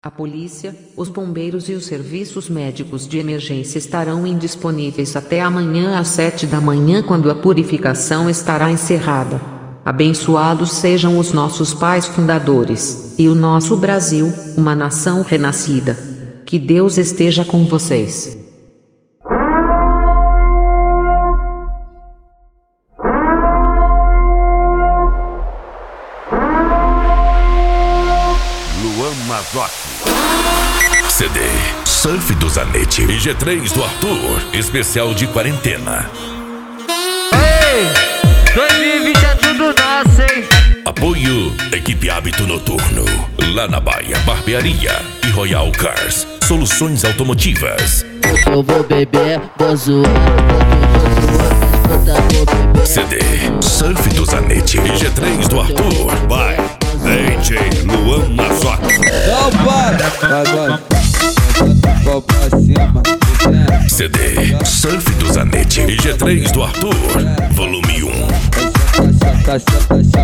A polícia, os bombeiros e os serviços médicos de emergência estarão indisponíveis até amanhã às 7 da manhã, quando a purificação estará encerrada. Abençoados sejam os nossos pais fundadores, e o nosso Brasil, uma nação renascida. Que Deus esteja com vocês. Luan Mazotti. CD Surf do Zanetti e G3 do Arthur, especial de quarentena. Ei, 2020 é tudo nosso, hein? Apoio Equipe Hábito Noturno, lá na Baia, Barbearia e Royal Cars, soluções automotivas. Eu vou beber, vou zoar, CD Surf do Zanetti e G3 do Arthur. Vai, DJ Luan Mazotti. Não para! Vai pra cima. CD Surf do Zanetti e G3 do Arthur, volume 1.